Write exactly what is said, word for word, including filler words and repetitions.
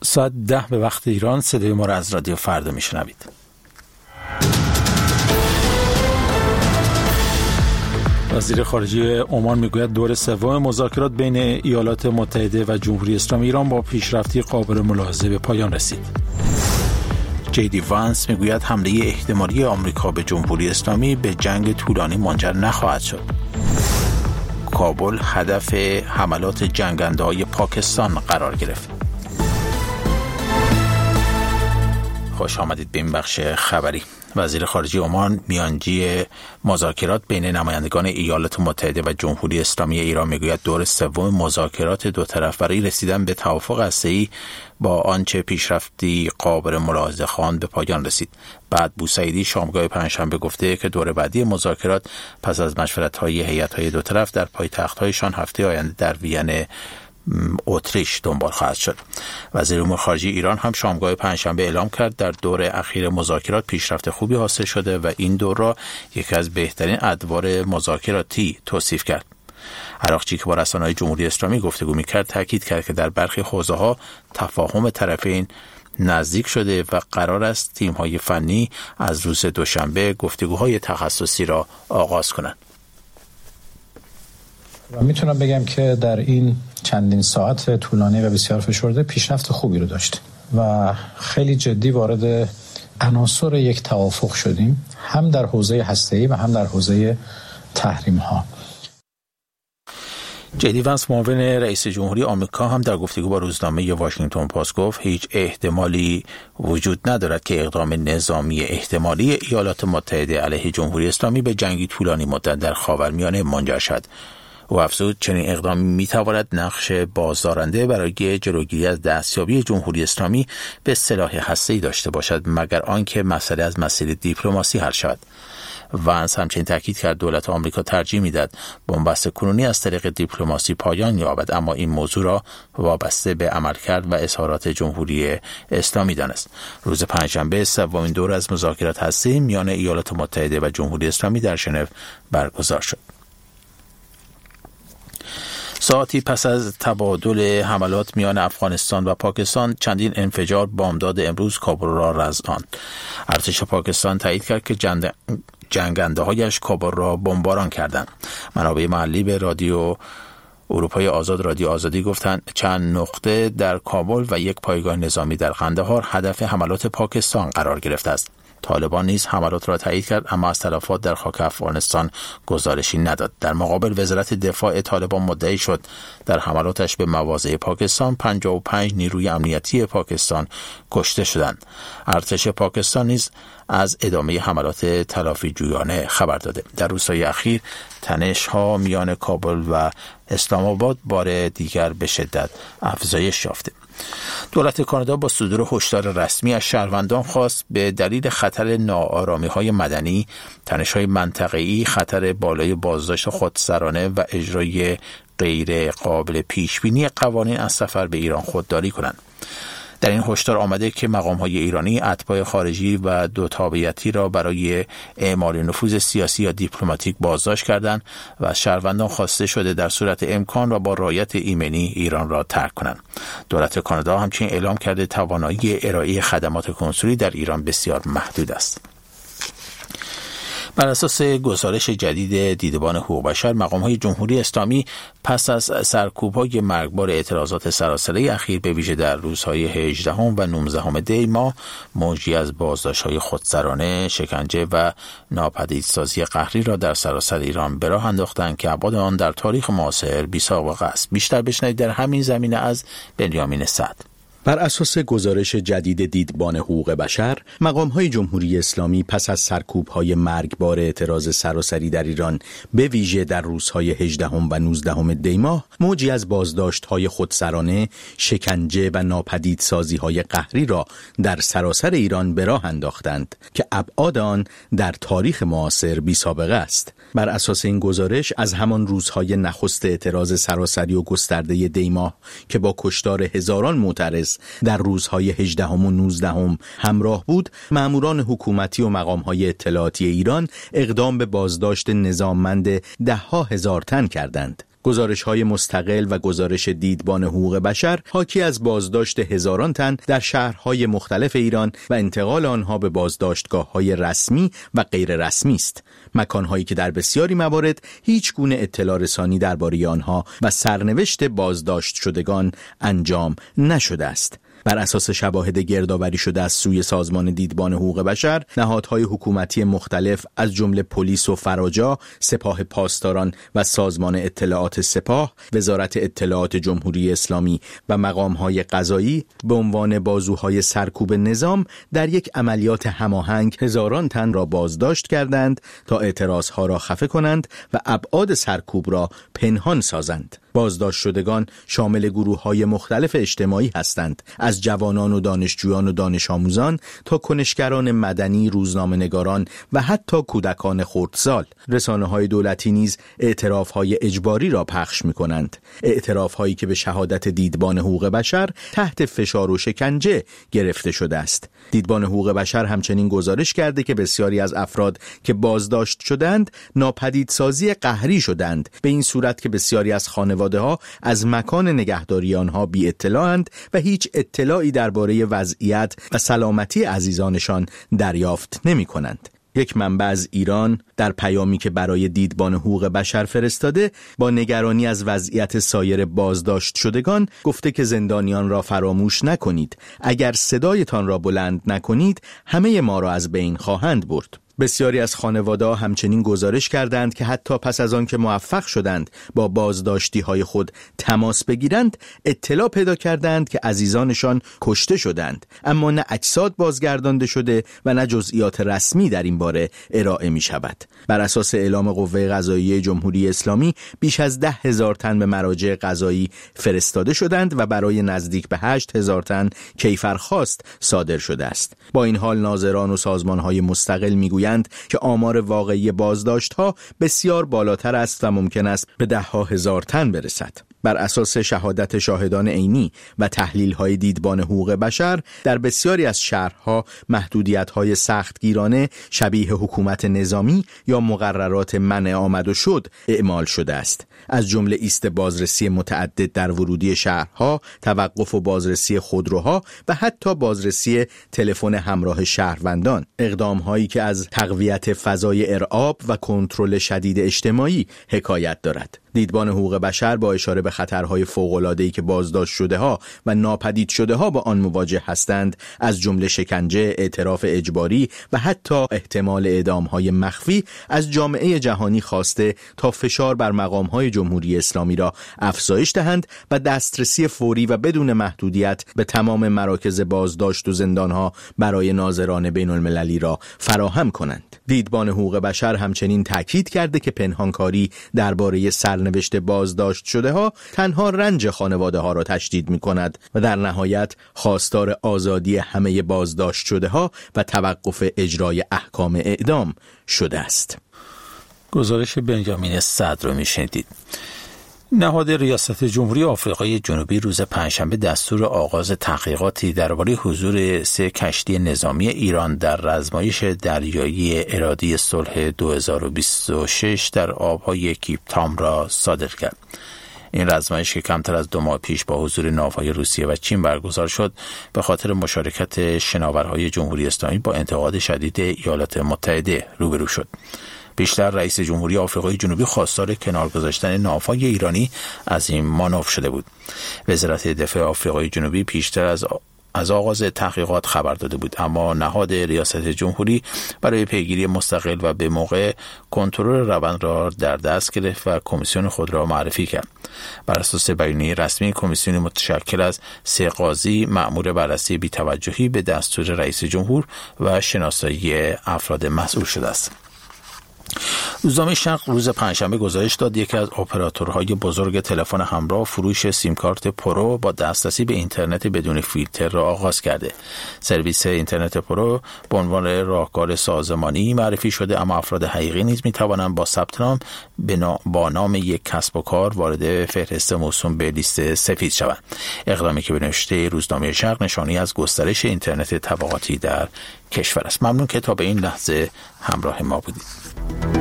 ساعت ده به وقت ایران صدای ما را از رادیو فردا میشنوید. وزیر خارجه عمان میگوید دور سوم مذاکرات بین ایالات متحده و جمهوری اسلامی ایران با پیشرفتی قابل ملاحظه به پایان رسید. جی دی وانس میگوید حمله احتمالی آمریکا به جمهوری اسلامی به جنگ طولانی منجر نخواهد شد. کابل هدف حملات جنگنده‌های پاکستان قرار گرفت. خوش آمدید به این بخش خبری. وزیر خارجه عمان میانجی مذاکرات بین نمایندگان ایالات متحده و جمهوری اسلامی ایران میگوید دور سوم مذاکرات دو طرف برای رسیدن به توافق هسته‌ای با آنچه پیشرفتی قابل ملاحظه خواند به پایان رسید. بعد بوسعیدی شامگاه پنجشنبه گفته که دور بعدی مذاکرات پس از مشورت‌های هیئت‌های دو طرف در پایتخت‌هایشان هفته آینده در وین اتریش دنبال خواهد شد. وزیر امور خارجه ایران هم شامگاه پنجشنبه اعلام کرد در دور اخیر مذاکرات پیشرفت خوبی حاصل شده و این دور را یکی از بهترین ادوار مذاکراتی توصیف کرد. عراقچی که با رسانه‌های جمهوری اسلامی گفتگو می‌کرد تاکید کرد که در برخی حوزه‌ها تفاهم طرفین نزدیک شده و قرار است تیم‌های فنی از روز دوشنبه گفتگوهای تخصصی را آغاز کنند. و میتونم بگم که در این چندین ساعت طولانی و بسیار فشرده پیشرفت خوبی رو داشتیم و خیلی جدی وارد عناصر یک توافق شدیم، هم در حوزه هسته‌ای و هم در حوزه تحریم‌ها. جی دی وانس معاون رئیس جمهوری آمریکا هم در گفتگو با روزنامه واشنگتن پست گفت هیچ احتمالی وجود ندارد که اقدام نظامی احتمالی ایالات متحده علیه جمهوری اسلامی به جنگی طولانی مدت در خاورمیانه منجر شود. او افزود چنین اقدامی میتواند نقش بازدارنده برای جلوگیری از دستیابی جمهوری اسلامی به سلاح هسته‌ای داشته باشد مگر آنکه مسئله از مسیر دیپلماسی حل شود. وانس همچنین تاکید کرد دولت آمریکا ترجیح میدهد بنبست کنونی از طریق دیپلماسی پایان یابد، اما این موضوع را وابسته به عملکرد و اظهارات جمهوری اسلامی دانست. روز پنجشنبه سومین دور از مذاکرات هسته‌ای میان ایالات متحده و جمهوری اسلامی در ژنو برگزار شد. ساعتی پس از تبادل حملات میان افغانستان و پاکستان چندین انفجار بامداد امروز کابل را رزاند. ارتش پاکستان تایید کرد که جند... جنگنده هایش کابل را بمباران کردند. منابع محلی به رادیو اروپای آزاد رادیو آزادی گفتند چند نقطه در کابل و یک پایگاه نظامی در قندهار هدف حملات پاکستان قرار گرفته است. طالبان نیز حملات را تایید کرد اما از تلفات در خاک افغانستان گزارشی نداد. در مقابل وزارت دفاع طالبان مدعی شد در حملاتش به مواضع پاکستان پنجاه و پنج نیروی امنیتی پاکستان کشته شدند. ارتش پاکستان نیز از ادامه حملات تلافی جویانه خبر داده. در روزهای اخیر تنش‌ها میان کابل و اسلام آباد بار دیگر به شدت افزایش یافته. دولت کانادا با صدور هشدار رسمی از شهروندان خواست به دلیل خطر ناآرامی‌های مدنی، تنش‌های منطقه‌ای، خطر بالای بازداشت خودسرانه و اجرای غیر قابل پیشبینی قوانین از سفر به ایران خودداری کنند. در این هشدار آمده که مقام‌های ایرانی اتباع خارجی و دو تابعیتی را برای اعمال نفوذ سیاسی یا دیپلماتیک بازداشت کردند و از شهروندان خواسته شده در صورت امکان را با رعایت ایمنی ایران را ترک کنند. دولت کانادا همچنین اعلام کرده توانایی ارائه خدمات کنسولی در ایران بسیار محدود است. بر اساس گزارش جدید دیدبان حقوق بشر، مقام‌های جمهوری اسلامی پس از سرکوب‌های مرگبار اعتراضات سراسری اخیر به ویژه در روزهای هجدهم و نوزدهم دی ماه موجی از بازداشت‌های خودسرانه، شکنجه و ناپدیدسازی قهری را در سراسر ایران به راه انداختند که ابعاد آن در تاریخ معاصر بی‌سابقه است. بیشتر بشنوید در همین زمینه از بنیامین سعد. بر اساس گزارش جدید دیدبان حقوق بشر، مقام‌های جمهوری اسلامی پس از سرکوب‌های مرگبار اعتراض سراسری در ایران به ویژه در روزهای هجدهم و نوزدهم دی ماه موجی از بازداشت‌های خودسرانه، شکنجه و ناپدیدسازی‌های قهری را در سراسر ایران به راه انداختند که ابعاد آن در تاریخ معاصر بی‌سابقه است. بر اساس این گزارش از همان روزهای نخست اعتراض سراسری و گسترده دی ماه که با کشتار هزاران معترض در روزهای هجدهم و نوزدهم همراه بود، ماموران حکومتی و مقام‌های اطلاعاتی ایران اقدام به بازداشت نظاممند ده ها هزار تن کردند. گزارش‌های مستقل و گزارش دیدبان حقوق بشر حاکی از بازداشت هزاران تن در شهرهای مختلف ایران و انتقال آنها به بازداشتگاه‌های رسمی و غیر رسمی است. مکان‌هایی که در بسیاری موارد هیچ گونه اطلاع رسانی درباره آنها و سرنوشت بازداشت شدگان انجام نشده است. بر اساس شواهد گردآوری شده از سوی سازمان دیدبان حقوق بشر، نهادهای حکومتی مختلف از جمله پلیس و فراجا، سپاه پاسداران و سازمان اطلاعات سپاه، وزارت اطلاعات جمهوری اسلامی و مقامهای قضایی به عنوان بازوهای سرکوب نظام در یک عملیات هماهنگ هزاران تن را بازداشت کردند تا اعتراضها را خفه کنند و ابعاد سرکوب را پنهان سازند. بازداشت شدگان شامل گروه‌های مختلف اجتماعی هستند، از جوانان و دانشجویان و دانش آموزان تا کنشگران مدنی، روزنامه‌نگاران و حتی کودکان خردسال. رسانه‌های دولتی نیز اعتراف‌های اجباری را پخش می‌کنند، اعتراف‌هایی که به شهادت دیدبان حقوق بشر تحت فشار و شکنجه گرفته شده است. دیدبان حقوق بشر همچنین گزارش کرده که بسیاری از افراد که بازداشت شدند ناپدیدسازی قهری شدند، به این صورت که بسیاری از خانواده ها از مکان نگهداری آنها بی اطلاعند و هیچ اطلاعی درباره وضعیت و سلامتی عزیزانشان دریافت نمی کنند. یک منبع از ایران در پیامی که برای دیدبان حقوق بشر فرستاده با نگرانی از وضعیت سایر بازداشت شدگان گفته که زندانیان را فراموش نکنید. اگر صدایتان را بلند نکنید همه ما را از بین خواهند برد. بسیاری از خانواده‌ها همچنین گزارش کردند که حتی پس از آن که موفق شدند با بازداشتی‌های خود تماس بگیرند، اطلاع پیدا کردند که عزیزانشان کشته شدند، اما نه اجساد بازگردانده شده و نه جزئیات رسمی در این باره ارائه می‌شود. بر اساس اعلام قوه قضاییه جمهوری اسلامی بیش از ده هزار تن به مراجع قضایی فرستاده شدند و برای نزدیک به هشت هزار تن کیفرخواست صادر شده است. با این حال ناظران و سازمان‌های مستقل می‌گویند که آمار واقعی بازداشت‌ها بسیار بالاتر است و ممکن است به ده ها هزار تن برسد. بر اساس شهادت شاهدان عینی و تحلیل‌های دیدبان حقوق بشر در بسیاری از شهرها محدودیت‌های سختگیرانه شبیه حکومت نظامی یا مقررات منع آمد و شد اعمال شده است، از جمله ایست بازرسی متعدد در ورودی شهرها، توقف و بازرسی خودروها و حتی بازرسی تلفن همراه شهروندان، اقدام‌هایی که از تقویت فضای ارعاب و کنترل شدید اجتماعی حکایت دارد. دیدبان حقوق بشر با اشاره به خطرهای فوق‌العاده‌ای که بازداشت شده‌ها و ناپدید شده‌ها با آن مواجه هستند، از جمله شکنجه، اعتراف اجباری و حتی احتمال اعدام‌های مخفی، از جامعه جهانی خواسته تا فشار بر مقام‌های جمهوری اسلامی را افزایش دهند و دسترسی فوری و بدون محدودیت به تمام مراکز بازداشت و زندان‌ها برای ناظران بین‌المللی را فراهم کنند. دیدبان حقوق بشر همچنین تاکید کرده که پنهانکاری درباره سرنوشت بازداشت شده ها تنها رنج خانواده ها را تشدید می کند و در نهایت خواستار آزادی همه بازداشت شده ها و توقف اجرای احکام اعدام شده است. گزارش بنیامین صدر رو می شنیدید. نهاد ریاست جمهوری آفریقای جنوبی روز پنجشنبه دستور آغاز تحقیقاتی درباره حضور سه کشتی نظامی ایران در رزمایش دریایی ارادی صلح دو هزار و بیست و شش در آبهای کیپ تاون را صادر کرد. این رزمایش که کمتر از دو ماه پیش با حضور ناوهای روسیه و چین برگزار شد، به خاطر مشارکت شناورهای جمهوری اسلامی با انتقاد شدید ایالات متحده روبرو شد. بیشتر رئیس جمهوری آفریقای جنوبی خواستار کنار گذاشتن ناوهای ایرانی از این مانور شده بود. وزارت دفاع آفریقای جنوبی پیشتر از از آغاز تحقیقات خبر داده بود، اما نهاد ریاست جمهوری برای پیگیری مستقل و به موقع کنترل روند را در دست گرفت و کمیسیون خود را معرفی کرد. بر اساس بیانیه رسمی، کمیسیون متشکل از سه قاضی مأمور بررسی بی‌توجهی به دستور رئیس جمهور و شناسایی افراد مسئول شده است. روزنامه شرق روز پنجشنبه گزارش داد یکی از اپراتورهای بزرگ تلفن همراه فروش سیم کارت پرو با دسترسی به اینترنت بدون فیلتر را آغاز کرده. سرویس اینترنت پرو به عنوان راهکار سازمانی معرفی شده، اما افراد حقیقی نیز می توانند با ثبت نام با نام یک کسب و کار وارد فهرست موسوم به لیست سفید شوند. اقدامی که به نوشته روزنامه شرق نشانی از گسترش اینترنت طبقاتی در کشور است. ممنون که تا به این لحظه همراه ما بودید.